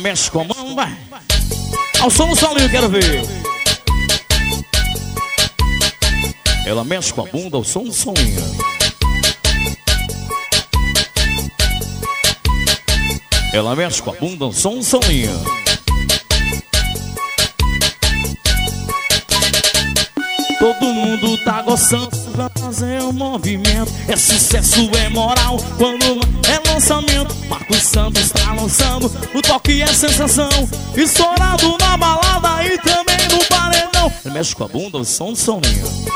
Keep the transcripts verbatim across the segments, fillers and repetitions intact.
mexe com a mão, vai. Ao som do solinho, quero ver. Ela mexe com a bunda ao som do solinho. Ela mexe com a bunda ao som do solinho. Todo mundo tá gostando pra fazer um movimento. É sucesso, é moral, quando é lançamento. Marcos Santos tá lançando, o toque é sensação. Estourado na balada e também no paredão. Ele mexe com a bunda, o som do soninho.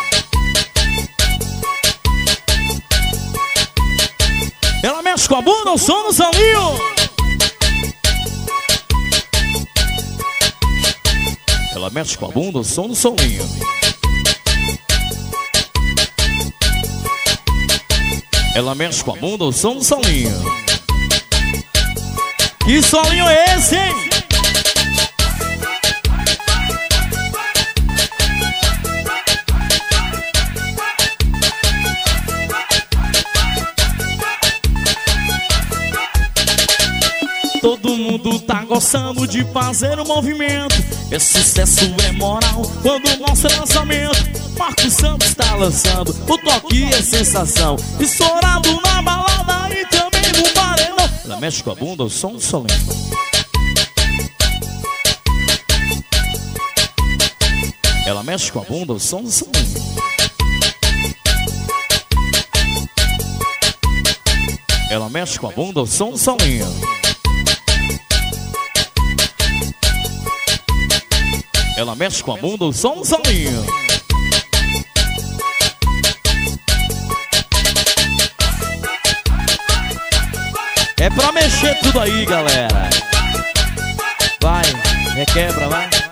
Ela mexe com a bunda, o som do soninho. Ela mexe com a bunda, o som do soninho. Ela mexe com a bunda, o som do solinho. Que solinho é esse, hein? Todo mundo tá gostando de fazer o movimento. É sucesso, é moral, quando mostra lançamento. Marcos Santos tá lançando, o toque é sensação. Estourado na balada e também no paredão. Ela mexe com a bunda, o som do solinho. Ela mexe com a bunda, o som do solinho. Ela mexe com a bunda, o som do solinho. Ela mexe com a bunda, o som do solinho. É pra mexer tudo aí, galera. Vai, requebra, vai.